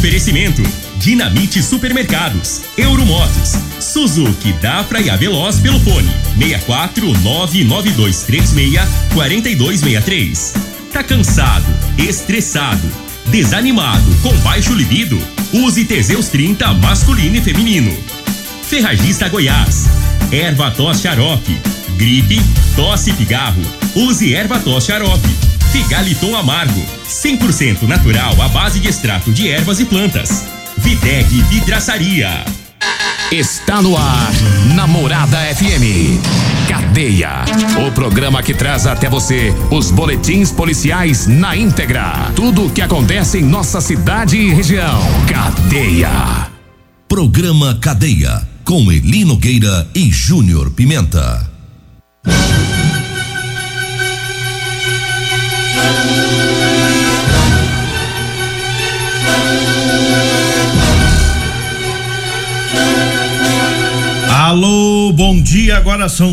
Oferecimento: Dinamite Supermercados, Euromotos, Suzuki, Dafra e Aveloz pelo fone 64992364263. Tá cansado, estressado, desanimado, com baixo libido? Use Teseus 30 masculino e feminino. Ferragista Goiás, Erva-Tos Xarope. Gripe, tosse e pigarro, use Erva-Tos Xarope. Figaliton Amargo, 100% natural à base de extrato de ervas e plantas. Videg Vidraçaria. Está no ar, Namorada FM. Cadeia, o programa que traz até você os boletins policiais na íntegra. Tudo o que acontece em nossa cidade e região. Cadeia. Programa Cadeia, com Eli Nogueira e Júnior Pimenta. Alô, bom dia, agora são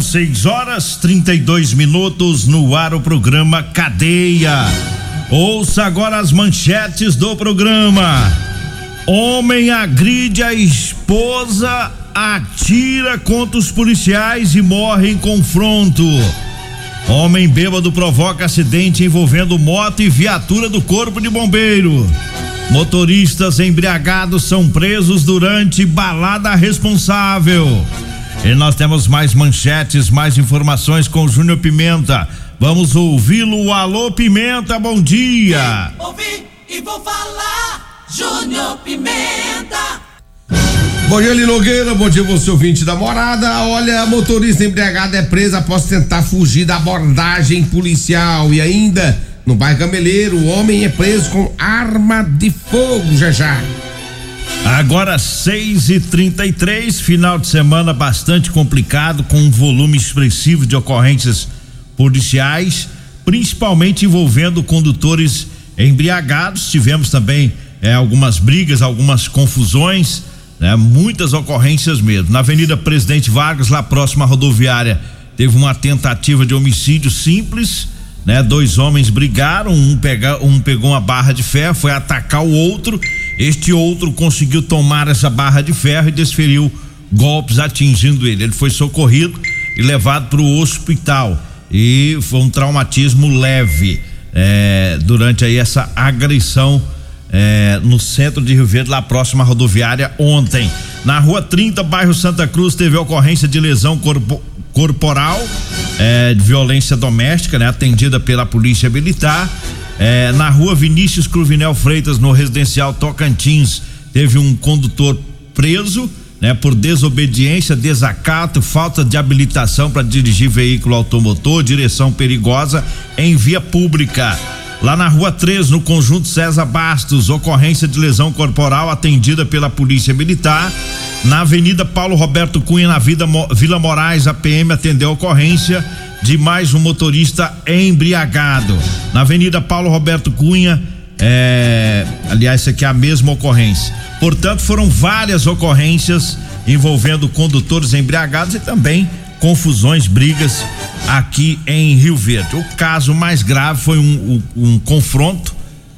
6h32 no ar o programa Cadeia. Ouça agora as manchetes do programa. Homem agride a esposa, atira contra os policiais e morre em confronto. Homem bêbado provoca acidente envolvendo moto e viatura do Corpo de Bombeiro. Motoristas embriagados são presos durante balada responsável. E nós temos mais manchetes, mais informações com o Júnior Pimenta. Vamos ouvi-lo. Alô, Pimenta, bom dia. Ouvi e vou falar, Júnior Pimenta. Bom dia, Eli Nogueira, bom dia você ouvinte da Morada. Olha, motorista embriagado é preso após tentar fugir da abordagem policial. E ainda, no bairro Gameleiro, o homem é preso com arma de fogo, já. Agora 6h33, final de semana bastante complicado, com um volume expressivo de ocorrências policiais, principalmente envolvendo condutores embriagados. Tivemos também algumas brigas, algumas confusões, né? Muitas ocorrências mesmo. Na Avenida Presidente Vargas, lá próxima à rodoviária, teve uma tentativa de homicídio simples, né? 2 homens brigaram, um pegou uma barra de ferro, foi atacar o outro. Este outro conseguiu tomar essa barra de ferro e desferiu golpes atingindo ele. Ele foi socorrido e levado para o hospital e foi um traumatismo leve durante aí essa agressão no centro de Rio Verde, lá próximo à rodoviária ontem. Na Rua 30, bairro Santa Cruz, teve ocorrência de lesão corporal, de violência doméstica, né? Atendida pela Polícia Militar. Na Rua Vinícius Cruvinel Freitas, no residencial Tocantins, teve um condutor preso, né? Por desobediência, desacato, falta de habilitação para dirigir veículo automotor, direção perigosa em via pública. Lá na Rua 3, no Conjunto César Bastos, ocorrência de lesão corporal atendida pela Polícia Militar. Na Avenida Paulo Roberto Cunha, na Vila Moraes, a PM atendeu a ocorrência de mais um motorista embriagado. Na Avenida Paulo Roberto Cunha, aliás, essa aqui é a mesma ocorrência. Portanto, foram várias ocorrências envolvendo condutores embriagados e também confusões, brigas aqui em Rio Verde. O caso mais grave foi um confronto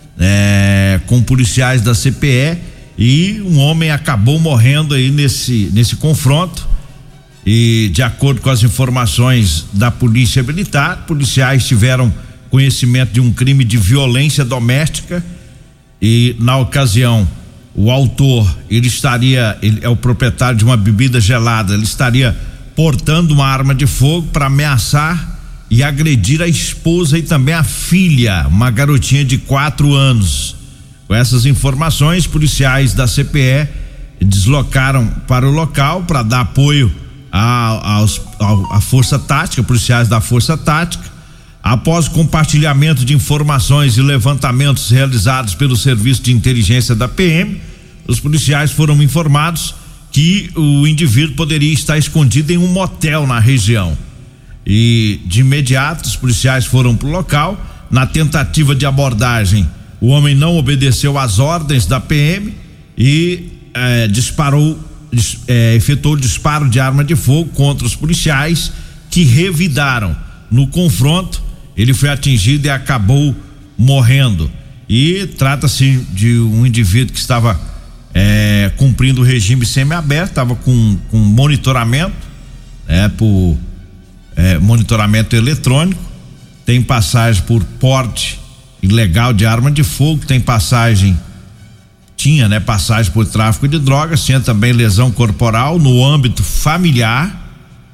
com policiais da CPE e um homem acabou morrendo aí nesse confronto. E de acordo com as informações da Polícia Militar, policiais tiveram conhecimento de um crime de violência doméstica e na ocasião o autor, ele é o proprietário de uma bebida gelada, ele estaria portando uma arma de fogo para ameaçar e agredir a esposa e também a filha, uma garotinha de 4 anos. Com essas informações, policiais da CPE deslocaram para o local para dar apoio à Força Tática, policiais da Força Tática. Após o compartilhamento de informações e levantamentos realizados pelo Serviço de Inteligência da PM, os policiais foram informados que o indivíduo poderia estar escondido em um motel na região. E de imediato os policiais foram para o local. Na tentativa de abordagem, o homem não obedeceu às ordens da PM e efetuou o disparo de arma de fogo contra os policiais, que revidaram. No confronto, ele foi atingido e acabou morrendo. E trata-se de um indivíduo que estava cumprindo o regime semiaberto, estava com monitoramento, por monitoramento eletrônico, tem passagem por porte ilegal de arma de fogo, tinha passagem por tráfico de drogas, tinha também lesão corporal no âmbito familiar,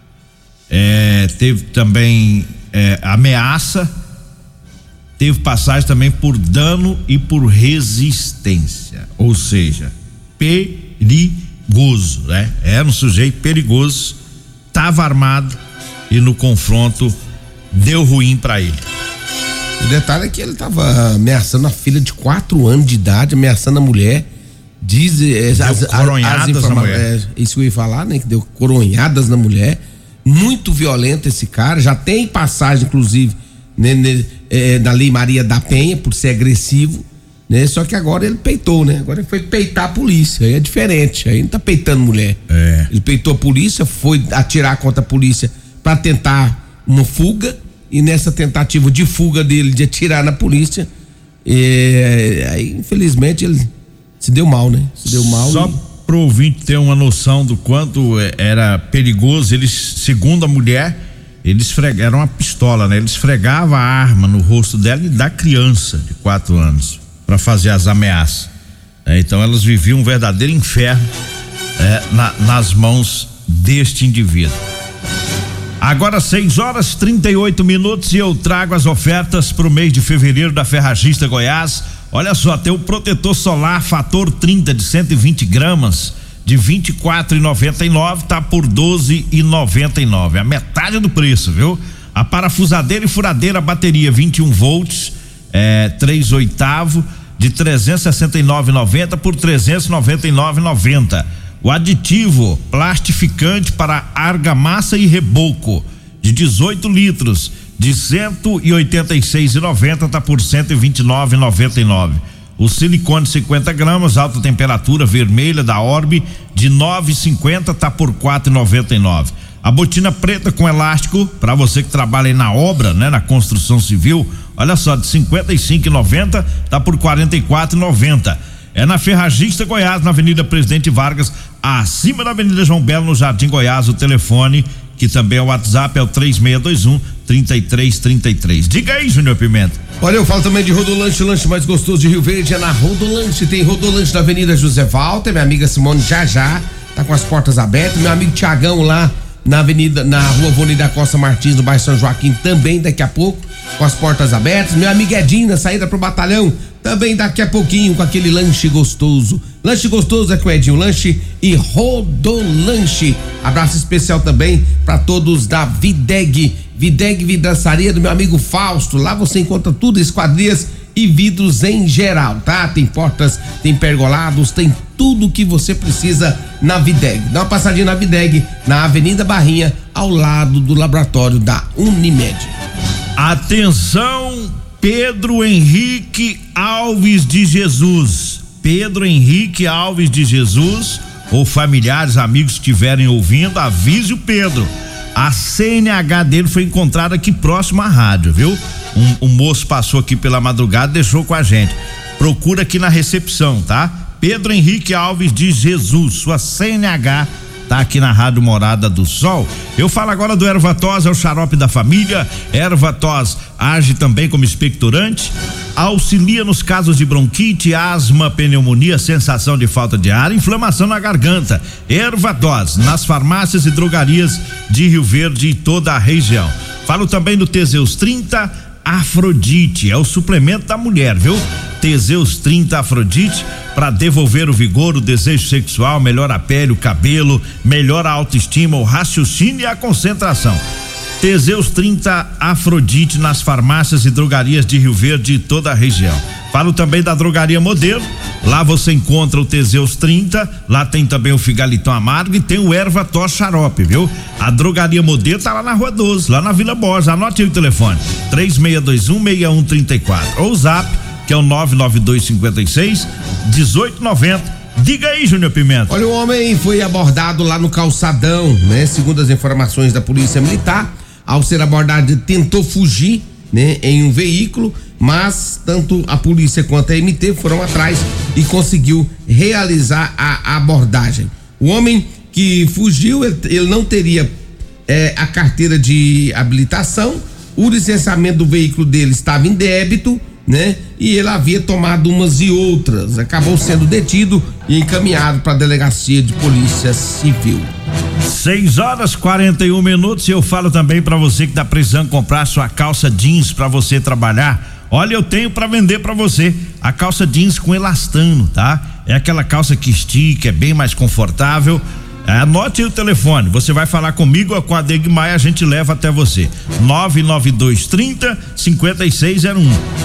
teve também ameaça, teve passagem também por dano e por resistência, ou seja, perigoso, era um sujeito perigoso, estava armado e no confronto deu ruim para ele. O detalhe é que ele estava ameaçando a filha de 4 anos de idade, ameaçando a mulher. Diz coronhadas na mulher. Isso que eu ia falar, né? Que deu coronhadas na mulher. Muito violento esse cara. Já tem passagem, inclusive, na Lei Maria da Penha, por ser agressivo, né? Só que agora ele peitou, né? Agora ele foi peitar a polícia. Aí é diferente. Aí não tá peitando mulher. Ele peitou a polícia, foi atirar contra a polícia para tentar uma fuga. E nessa tentativa de fuga dele, de atirar na polícia, aí infelizmente ele se deu mal, né? Só pro ouvinte ter uma noção do quanto era perigoso, eles, segundo a mulher, era uma pistola, né? Ele esfregava a arma no rosto dela e da criança de 4 anos para fazer as ameaças. Então elas viviam um verdadeiro inferno nas mãos deste indivíduo. Agora 6h38 e eu trago as ofertas para o mês de fevereiro da Ferragista Goiás. Olha só, tem o protetor solar fator 30 de 120 gramas de R$24,99, tá por R$12,99, a metade do preço, viu? A parafusadeira e furadeira bateria 21 volts, 3/8 de R$369,90 por R$399,90. O aditivo plastificante para argamassa e reboco de 18 litros de R$186,90 tá por R$129,99. O silicone 50 gramas alta temperatura vermelha da Orbe de R$9,50 tá por R$4,99. A botina preta com elástico para você que trabalha aí na obra, né, na construção civil, olha só, de R$55,90 tá por R$44,90. É na Ferragista Goiás, na Avenida Presidente Vargas, acima da Avenida João Belo, no Jardim Goiás. O telefone, que também é o WhatsApp, é o 3621-3333. Diga aí, Júnior Pimenta. Olha, eu falo também de Rodolanche, o lanche mais gostoso de Rio Verde é na Rodolanche. Tem Rodolanche na Avenida José Walter, minha amiga Simone já tá com as portas abertas. Meu amigo Tiagão lá na Rua Vônei da Costa Martins, no bairro São Joaquim, também daqui a pouco, com as portas abertas. Meu amigo Edinho, na saída pro batalhão, também daqui a pouquinho, com aquele lanche gostoso. Lanche gostoso é com Edinho Lanche e Rodolanche. Abraço especial também para todos da Videg Vidraçaria do meu amigo Fausto. Lá você encontra tudo, esquadrias e vidros em geral, tá? Tem portas, tem pergolados, tem tudo que você precisa na Videg. Dá uma passadinha na Videg, na Avenida Barrinha, ao lado do laboratório da Unimed. Atenção, Pedro Henrique Alves de Jesus. Pedro Henrique Alves de Jesus, ou familiares, amigos que estiverem ouvindo, avise o Pedro. A CNH dele foi encontrada aqui próximo à rádio, viu? Um moço passou aqui pela madrugada, deixou com a gente. Procura aqui na recepção, tá? Pedro Henrique Alves de Jesus, sua CNH tá aqui na Rádio Morada do Sol. Eu falo agora do Ervatos, é o xarope da família. Ervatos age também como expectorante, auxilia nos casos de bronquite, asma, pneumonia, sensação de falta de ar, inflamação na garganta. Ervatos, nas farmácias e drogarias de Rio Verde e toda a região. Falo também do Teseus 30 Afrodite, é o suplemento da mulher, viu? Teseus 30 Afrodite, para devolver o vigor, o desejo sexual, melhora a pele, o cabelo, melhora a autoestima, o raciocínio e a concentração. Teseus 30 Afrodite nas farmácias e drogarias de Rio Verde e toda a região. Falo também da Drogaria Modelo, lá você encontra o Teseus 30, lá tem também o Figaliton Amargo e tem o Ervatos Xarope, viu? A Drogaria Modelo tá lá na Rua 12, lá na Vila Borges, anote aí o telefone, 3621-6134, ou o zap, que é o 99256-1890. Diga aí, Júnior Pimenta. Olha, o homem foi abordado lá no calçadão, né? Segundo as informações da Polícia Militar, ao ser abordado, tentou fugir, né? Em um veículo, mas tanto a polícia quanto a MT foram atrás e conseguiu realizar a abordagem. O homem que fugiu, ele não teria a carteira de habilitação, o licenciamento do veículo dele estava em débito, né? E ele havia tomado umas e outras, acabou sendo detido e encaminhado para a delegacia de polícia civil. 6h41. Eu falo também para você que tá precisando comprar sua calça jeans para você trabalhar. Olha, eu tenho para vender para você a calça jeans com elastano, tá? É aquela calça que estica, é bem mais confortável. Anote aí o telefone, você vai falar comigo ou com a Degmar, a gente leva até você. 99230-5601.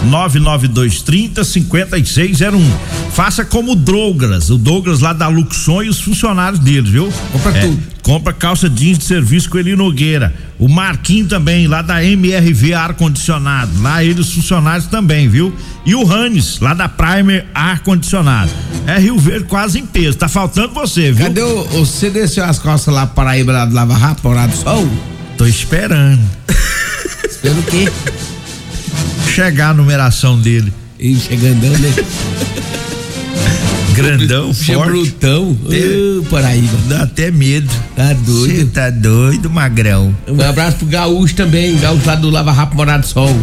99230-5601. Faça como o Douglas lá da Luxon e os funcionários deles, viu? Compra tudo. Compra calça jeans de serviço com Eli Nogueira. O Marquinho também, lá da MRV Ar-Condicionado. Lá eles, funcionários também, viu? E o Hannes, lá da Primer Ar-Condicionado. É Rio Verde quase em peso. Tá faltando você, viu? Cadê você desceu as costas lá para Paraíba, lá do Lava Rápido, Morada do Sol? Tô esperando. Esperando o quê? Chegar a numeração dele. Ih, chegandão, né? Grandão, forte. Brutão. Paraíba. Dá até medo. Tá doido. Você tá doido, magrão. Um abraço pro Gaúcho também, Gaúcho lá do Lava Rápido, Morada do Sol.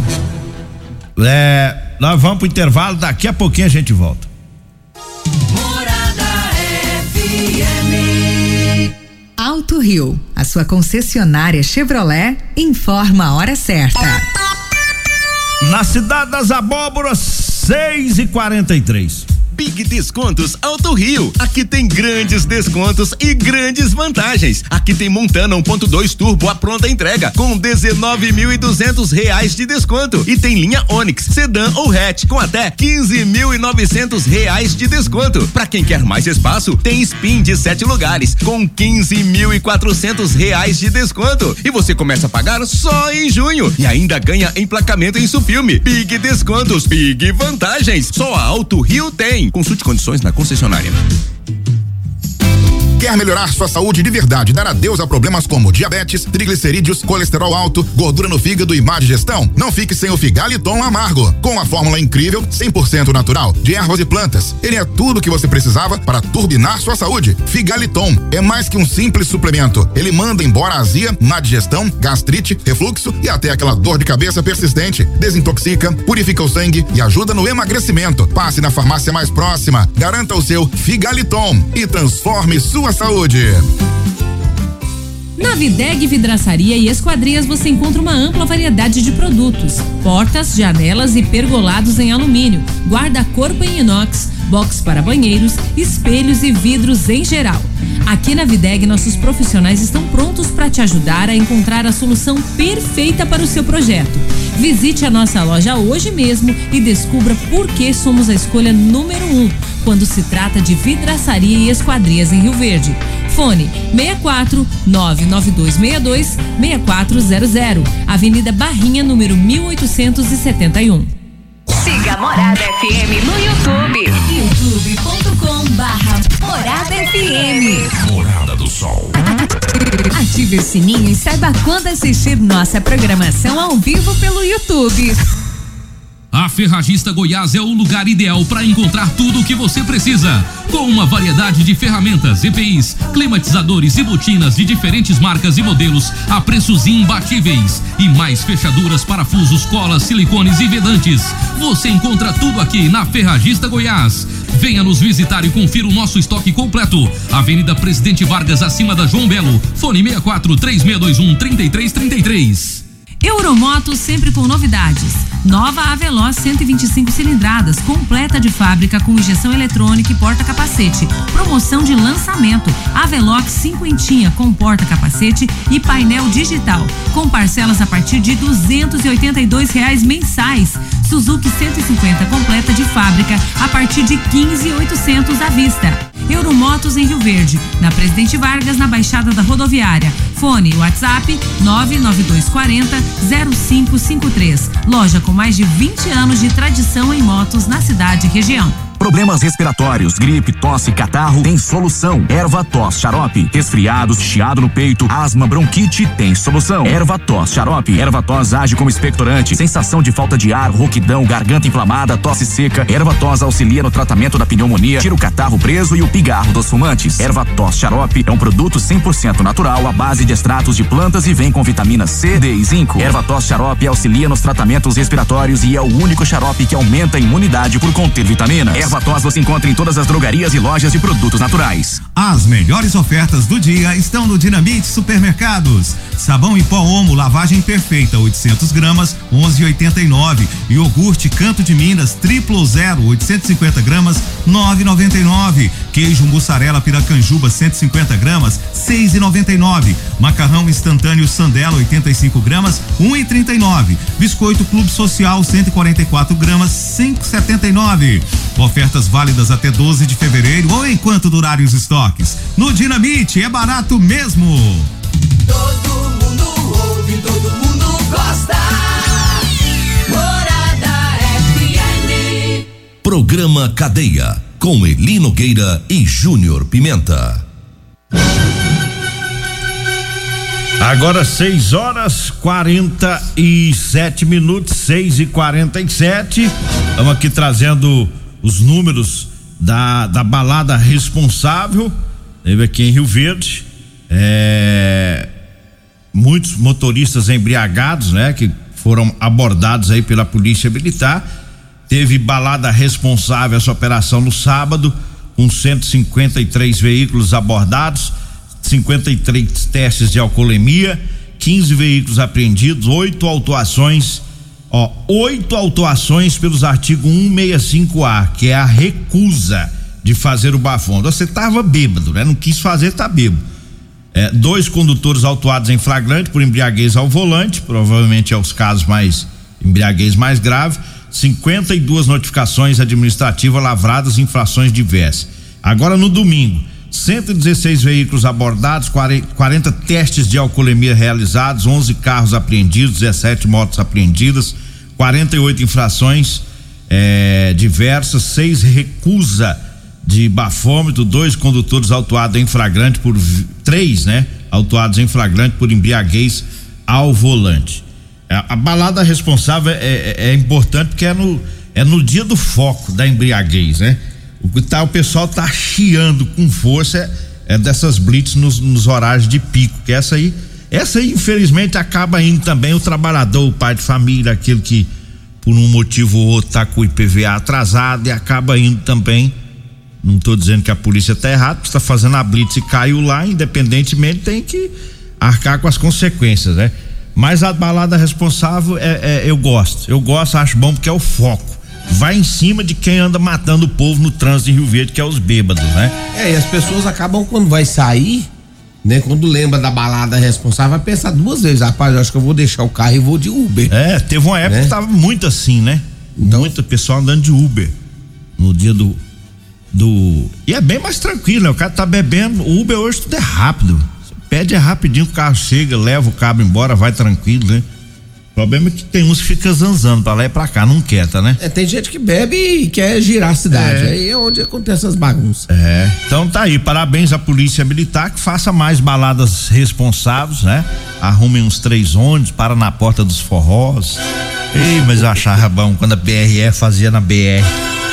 Nós vamos pro intervalo, daqui a pouquinho a gente volta. Morada FM. Alto Rio, a sua concessionária Chevrolet, informa a hora certa. Na cidade das abóboras, 6h43. Big Descontos Alto Rio. Aqui tem grandes descontos e grandes vantagens. Aqui tem Montana 1.2 Turbo à pronta entrega com R$19.200 de desconto e tem linha Onix, sedã ou hatch com até R$15.900 de desconto. Pra quem quer mais espaço, tem Spin de 7 lugares com R$15.400 de desconto e você começa a pagar só em junho e ainda ganha emplacamento em Sufilme. Big Descontos, Big Vantagens. Só a Alto Rio tem. Consulte condições na concessionária. Quer melhorar sua saúde de verdade, dar adeus a problemas como diabetes, triglicerídeos, colesterol alto, gordura no fígado e má digestão? Não fique sem o Figaliton Amargo. Com a fórmula incrível, 100% natural, de ervas e plantas. Ele é tudo o que você precisava para turbinar sua saúde. Figaliton é mais que um simples suplemento. Ele manda embora a azia, má digestão, gastrite, refluxo e até aquela dor de cabeça persistente. Desintoxica, purifica o sangue e ajuda no emagrecimento. Passe na farmácia mais próxima, garanta o seu Figaliton e transforme sua saúde. Na Videg Vidraçaria e Esquadrias você encontra uma ampla variedade de produtos: portas, janelas e pergolados em alumínio, guarda-corpo em inox, box para banheiros, espelhos e vidros em geral. Aqui na Videg nossos profissionais estão prontos para te ajudar a encontrar a solução perfeita para o seu projeto. Visite a nossa loja hoje mesmo e descubra por que somos a escolha número 1 quando se trata de vidraçaria e esquadrias em Rio Verde. Fone 64 99262 6400, Avenida Barrinha, número 1871. Siga Morada FM no YouTube. youtube.com/Morada FM. Morada do Sol. Ative o sininho e saiba quando assistir nossa programação ao vivo pelo YouTube. A Ferragista Goiás é o lugar ideal para encontrar tudo o que você precisa. Com uma variedade de ferramentas, EPIs, climatizadores e botinas de diferentes marcas e modelos a preços imbatíveis. E mais fechaduras, parafusos, colas, silicones e vedantes. Você encontra tudo aqui na Ferragista Goiás. Venha nos visitar e confira o nosso estoque completo. Avenida Presidente Vargas, acima da João Belo. Fone 64-3621-3333. Euromotos sempre com novidades. Nova Aveloz 125 cilindradas, completa de fábrica com injeção eletrônica e porta-capacete. Promoção de lançamento. Avelox 50 com porta-capacete e painel digital, com parcelas a partir de R$282 mensais. Suzuki 150 completa de fábrica a partir de 15.800 à vista. Euromotos em Rio Verde, na Presidente Vargas, na Baixada da Rodoviária. Fone WhatsApp 99240-0553. Loja com mais de 20 anos de tradição em motos na cidade e região. Problemas respiratórios, gripe, tosse, catarro, tem solução. Erva-tos xarope. Resfriados, chiado no peito, asma, bronquite, tem solução. Erva-tos xarope. Erva-tos age como expectorante. Sensação de falta de ar, rouquidão, garganta inflamada, tosse seca. Erva-tos auxilia no tratamento da pneumonia, tira o catarro preso e o pigarro dos fumantes. Erva-tos xarope é um produto 100% natural à base de extratos de plantas e vem com vitamina C, D e zinco. Erva-tos xarope auxilia nos tratamentos respiratórios e é o único xarope que aumenta a imunidade por conter vitaminas. Erva-tos você encontra em todas as drogarias e lojas de produtos naturais. As melhores ofertas do dia estão no Dinamite Supermercados. Sabão em pó Omo, lavagem perfeita, 800 gramas, 11,89. Iogurte Canto de Minas, triplo zero, 850 gramas, 9,99. Queijo mussarela Piracanjuba, 150 gramas, 6,99. Macarrão instantâneo Sandela, 85 gramas, 1,39. Biscoito Clube Social, 144 gramas, 5,79. Ofertas válidas até 12 de fevereiro ou enquanto durarem os estoques. No Dinamite é barato mesmo. Todo mundo ouve, todo mundo gosta. Morada FM. Programa Cadeia, com Eli Nogueira e Júnior Pimenta. Agora 6h47, 6h47. Estamos aqui trazendo os números da balada responsável. Teve aqui em Rio Verde. Muitos motoristas embriagados, né? Que foram abordados aí pela Polícia Militar. Teve balada responsável essa operação no sábado, com 153 veículos abordados, 53 testes de alcoolemia, 15 veículos apreendidos, 8 autuações, 8 autuações pelos artigos 165A, que é a recusa de fazer o bafômetro. Você estava bêbado, né? Não quis fazer, tá bêbado. 2 condutores autuados em flagrante por embriaguez ao volante, provavelmente é os casos mais embriaguez mais grave. 52 notificações administrativas lavradas, infrações diversas. Agora no domingo, 116 veículos abordados, 40 testes de alcoolemia realizados, 11 carros apreendidos, 17 motos apreendidas, 48 infrações diversas, 6 recusa de bafômetro, 2 condutores autuados em flagrante por 3, né? Autuados em flagrante por embriaguez ao volante. A balada responsável é importante porque é no dia do foco da embriaguez, né? O pessoal tá chiando com força dessas blitz nos horários de pico, que essa aí infelizmente acaba indo também o trabalhador, o pai de família, aquele que por um motivo ou outro tá com o IPVA atrasado e acaba indo também. Não tô dizendo que a polícia tá errada, porque está fazendo a blitz e caiu lá, independentemente tem que arcar com as consequências, né? Mas a balada responsável eu gosto, acho bom porque é o foco. Vai em cima de quem anda matando o povo no trânsito de Rio Verde, que é os bêbados, né? E as pessoas acabam quando vai sair, né? Quando lembra da balada responsável, vai pensar 2 vezes, rapaz, eu acho que eu vou deixar o carro e vou de Uber. Teve uma época que tava muito assim, né? Então, muito pessoal andando de Uber no dia do e é bem mais tranquilo, né? O cara tá bebendo, o Uber hoje tudo é rápido. Você pede rapidinho, o carro chega, leva o cabo embora, vai tranquilo, né? O problema é que tem uns que ficam zanzando pra lá e pra cá, não quieta, né? Tem gente que bebe e quer girar a cidade. Aí é onde acontecem essas bagunças. Então tá aí, parabéns à Polícia Militar, que faça mais baladas responsáveis, né? Arrumem uns 3 ônibus, para na porta dos forrós. Mas eu achava bom quando a BRE fazia na BR.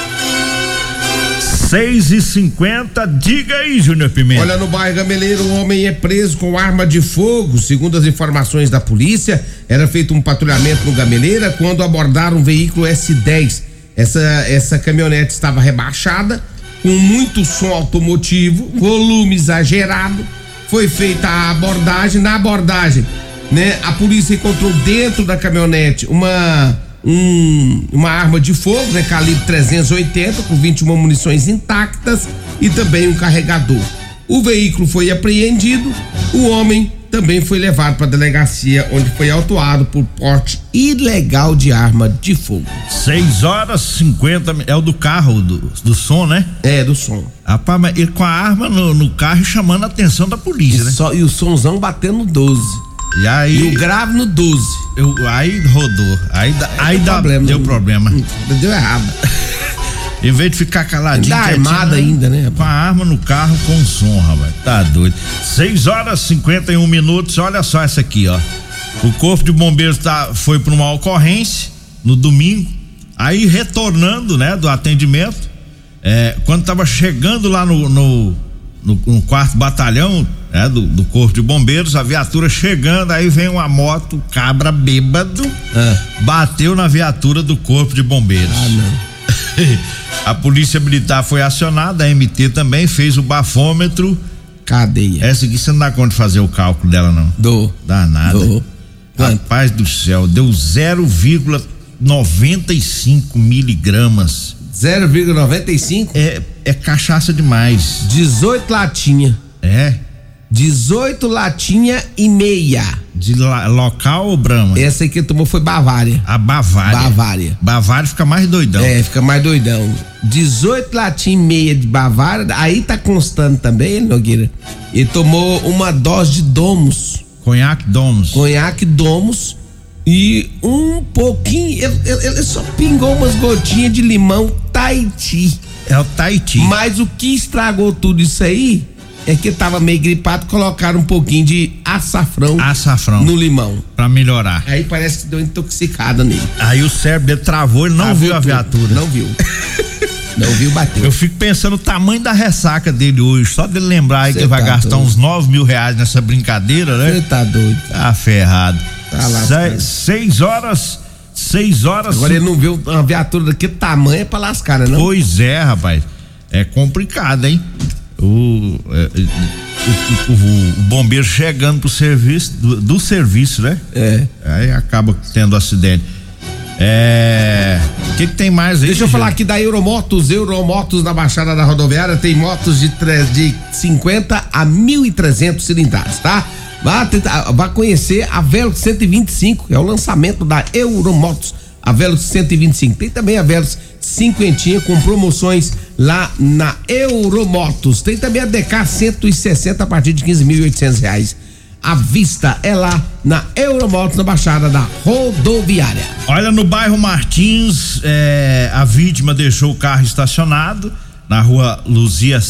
6h50, diga aí, Júnior Pimenta. Olha, no bairro Gameleiro, um homem é preso com arma de fogo. Segundo as informações da polícia, era feito um patrulhamento no Gameleira quando abordaram um veículo S10. Essa caminhonete estava rebaixada, com muito som automotivo, volume exagerado. Foi feita a abordagem. Na abordagem, né, a polícia encontrou dentro da caminhonete uma arma de fogo, né, calibre 380, com 21 munições intactas e também um carregador. O veículo foi apreendido, o homem também foi levado para a delegacia, onde foi autuado por porte ilegal de arma de fogo. 6h50, é o do carro, do som, né? Do som. Rapaz, mas ele com a arma no carro chamando a atenção da polícia, né? E o somzão batendo no 12. E o grave no 12. Aí rodou. Aí deu problema. Deu errado. Em vez de ficar caladinho. Tá armada ainda, né? Com a arma no carro com som, rapaz. Tá doido. 6h51. Olha só essa aqui, ó. O Corpo de Bombeiros foi para uma ocorrência no domingo. Aí retornando, né, do atendimento. Quando tava chegando lá no 4º batalhão, né, do Corpo de Bombeiros, a viatura chegando, aí vem uma moto, cabra bêbado, bateu na viatura do Corpo de Bombeiros. Ah, não. A Polícia Militar foi acionada, a MT também fez o bafômetro. Cadeia. Essa aqui você não dá conta de fazer o cálculo dela, não? Dá nada. Rapaz do céu, deu 0,95 miligramas. 0,95? É cachaça demais. 18 latinha. 18 latinha e meia. De local ou Brahma? Essa aí que tomou foi Bavária. A Bavária. Bavária fica mais doidão. Fica mais doidão. 18 latinha e meia de Bavária. Aí tá constando também, Nogueira. Ele tomou uma dose de Domus. Conhaque Domus. E um pouquinho. Ele só pingou umas gotinhas de limão Tahiti. É o Tahiti. Mas o que estragou tudo isso aí é que tava meio gripado, colocaram um pouquinho de açafrão no limão. Pra melhorar. Aí parece que deu intoxicada nele. Aí o cérebro dele travou, ele não viu a viatura. Não viu. Não viu, bateu. Eu fico pensando o tamanho da ressaca dele hoje, só dele lembrar aí que ele vai gastar uns R$9.000 nessa brincadeira, né? Você tá doido. Tá ferrado. Tá lá. 6 horas. Agora ele não viu uma viatura daquele tamanho pra lascar, né? Não? Pois é, rapaz. É complicado, hein? O bombeiro chegando pro serviço, do serviço, né? Aí acaba tendo acidente. O que tem mais aí? Deixa eu falar aqui da Euromotos. Euromotos na Baixada da Rodoviária tem motos de 50 a 1.300 cilindradas, tá? Vá conhecer a Velox 125, é o lançamento da Euromotos, a Velox 125. Tem também a Velox 50 com promoções lá na Euromotos. Tem também a DK 160 a partir de R$15.800. A vista é lá na Euromotos, na Baixada da Rodoviária. Olha, no bairro Martins, a vítima deixou o carro estacionado na rua Luzia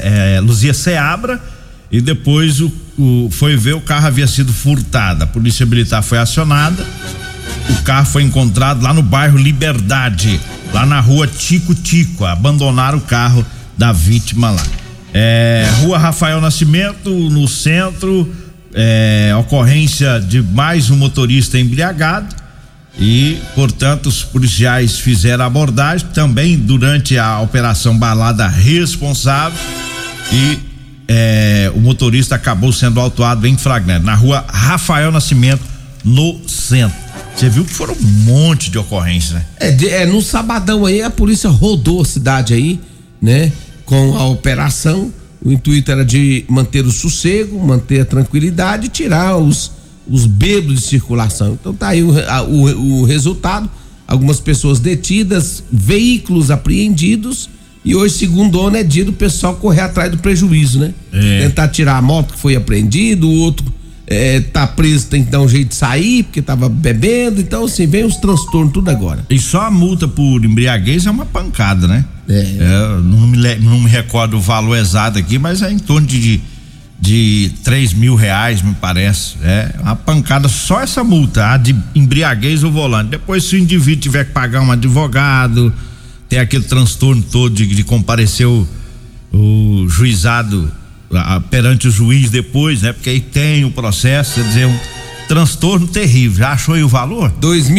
Seabra e depois foi ver, o carro havia sido furtado. A Polícia Militar foi acionada. O carro foi encontrado lá no bairro Liberdade, lá na rua Tico Tico. Abandonaram o carro da vítima lá. Rua Rafael Nascimento, no centro, ocorrência de mais um motorista embriagado e, portanto, os policiais fizeram a abordagem também durante a operação Balada Responsável e o motorista acabou sendo autuado em flagrante na rua Rafael Nascimento, no centro. Você viu que foram um monte de ocorrências, né? No sabadão aí a polícia rodou a cidade aí, né? Com a operação, o intuito era de manter o sossego, manter a tranquilidade e tirar os bêbados de circulação. Então tá aí o resultado, algumas pessoas detidas, veículos apreendidos e hoje, segundo o dono, é dia do pessoal correr atrás do prejuízo, né? Tentar tirar a moto que foi apreendido, o outro tá preso, tem que dar um jeito de sair porque tava bebendo, então assim, vem os transtornos tudo agora. E só a multa por embriaguez é uma pancada, né? Não me recordo o valor exato aqui, mas é em torno de R$3.000, me parece. É uma pancada só essa multa, a de embriaguez ao volante. Depois, se o indivíduo tiver que pagar um advogado, tem aquele transtorno todo de comparecer o juizado perante o juiz depois, né? Porque aí tem o processo, quer dizer, um transtorno terrível. Já achou aí o valor?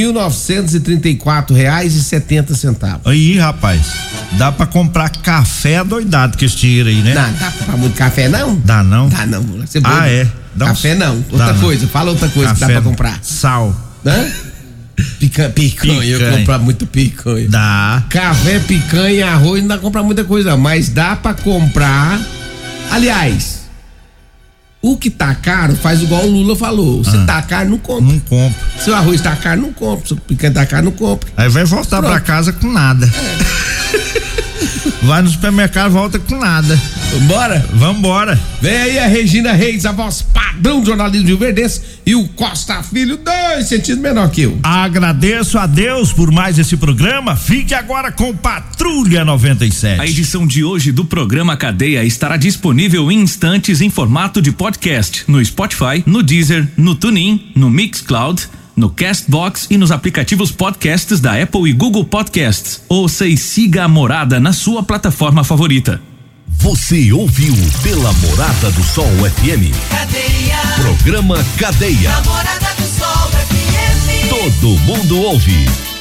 R$2.934,70. Aí, rapaz, dá pra comprar café doidado com esse dinheiro aí, né? Não, dá pra comprar muito café, não? Dá não? Dá não. Você café não. Outra coisa, fala outra coisa café, que dá pra comprar. Sal. Hã? Picanha, eu comprar muito picanha. Dá. Café, picanha, arroz, não dá pra comprar muita coisa, mas dá pra comprar. Aliás, o que tá caro faz igual o Lula falou. Se tá caro, não compra. Não compra. Se o arroz tá caro, não compra. Se o picanha tá caro, não compra. Aí vai voltar pra casa com nada. Vai no supermercado, volta com nada. Vambora? Vambora. Vem aí a Regina Reis, a voz padrão do jornalismo rioverdense, e o Costa Filho, 2 centímetros menor que eu. Agradeço a Deus por mais esse programa. Fique agora com Patrulha 97. A edição de hoje do programa Cadeia estará disponível em instantes em formato de podcast no Spotify, no Deezer, no TuneIn, no Mixcloud, no Castbox e nos aplicativos podcasts da Apple e Google Podcasts. Ouça e siga a Morada na sua plataforma favorita. Você ouviu pela Morada do Sol FM. Cadeia. Programa Cadeia. Morada do Sol FM. Todo mundo ouve